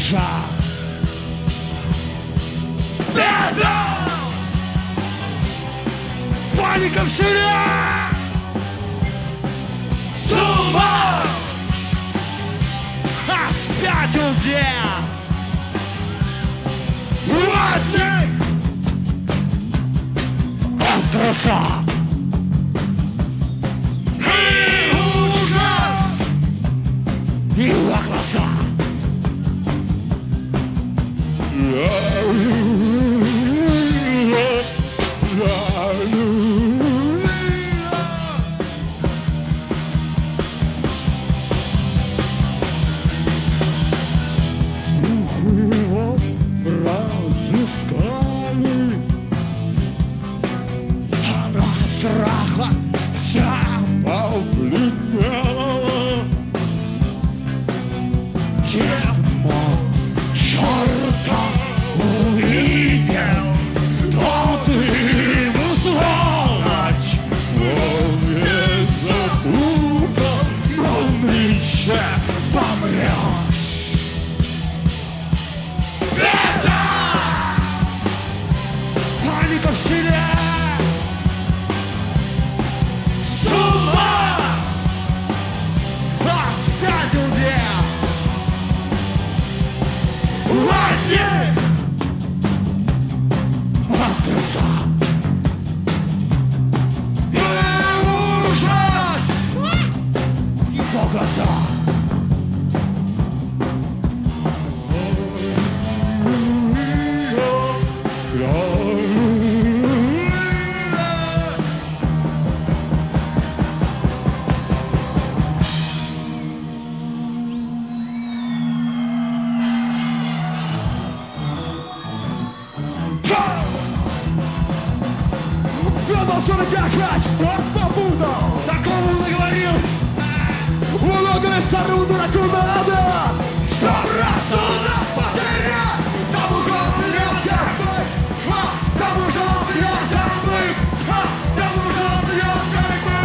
душа. Беда! Паника в селе! С ума! Спятил дед! Ладных! От труса! И ужас! Его глаза! Страха вся побледнела. Тема черта увидел, тот ему сволочь. Он не запутан, он нынче помрет. Беда! Паника в селе! Продолжу играть, вот побуду. Такому наговорил. Много лесору дураку надо. Чтоб рассудок потерять. Тому же он врет, как мы. Тому же он врет, как мы. Тому же он врет, как мы.